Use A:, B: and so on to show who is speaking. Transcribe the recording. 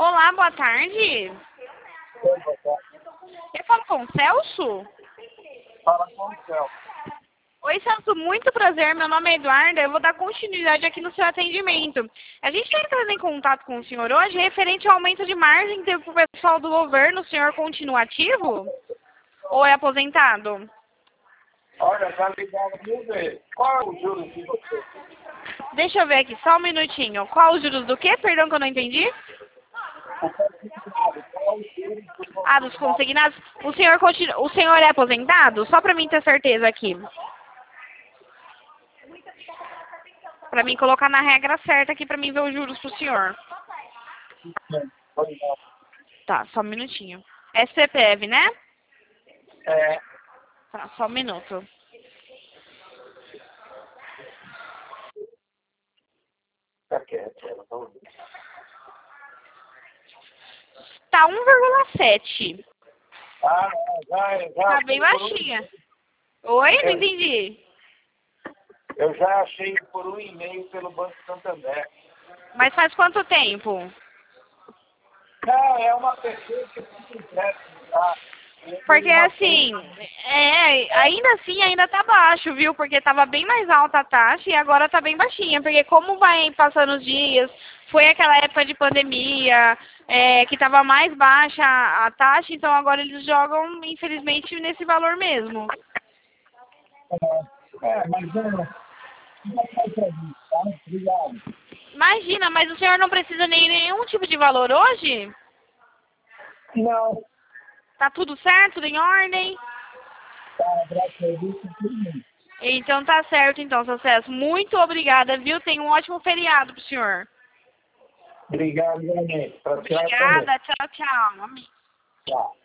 A: Olá, boa tarde. Eu falo com o Celso?
B: Fala com o Celso.
A: Oi, Celso, muito prazer. Meu nome é Eduarda. Eu vou dar continuidade aqui no seu atendimento. A gente está entrando em contato com o senhor hoje referente ao aumento de margem que teve para o pessoal do governo. O senhor continua ativo? Ou é aposentado?
B: Olha, já ligaram 1000 vezes. Qual é o juros de você?
A: Deixa eu ver aqui, só um minutinho. Qual os juros do quê? Perdão que eu não entendi. Ah, dos consignados. O senhor é aposentado? Só para mim ter certeza aqui. Para mim colocar na regra certa aqui para mim ver os juros pro senhor. Tá, só um minutinho. É CPF, né?
B: É.
A: Tá, só um minuto.
B: Tá quieto, ela tá ouvindo.
A: Tá 1,7.
B: Ah, já.
A: Tá bem baixinha. Oi? Não entendi.
B: Eu já achei por 1,5 pelo Banco Santander.
A: Mas faz quanto tempo?
B: Não, é uma pessoa que se quiser, tá?
A: Porque assim, ainda assim ainda tá baixo, viu? Porque tava bem mais alta a taxa e agora tá bem baixinha. Porque como vai passando os dias, foi aquela época de pandemia, que tava mais baixa a taxa, então agora eles jogam, infelizmente, nesse valor mesmo.
B: Mas não vai pra mim, tá? Obrigado.
A: Imagina, mas o senhor não precisa nem nenhum tipo de valor hoje?
B: Não,
A: Tá tudo certo, tudo em ordem?
B: tá, graças a Deus, tá tudo bem.
A: Então tá certo, então, seu César. Muito obrigada, viu? Tenha um ótimo feriado pro senhor.
B: Obrigado, igualmente. Pra senhora também.
A: Obrigada, tchau, tchau.
B: Tchau.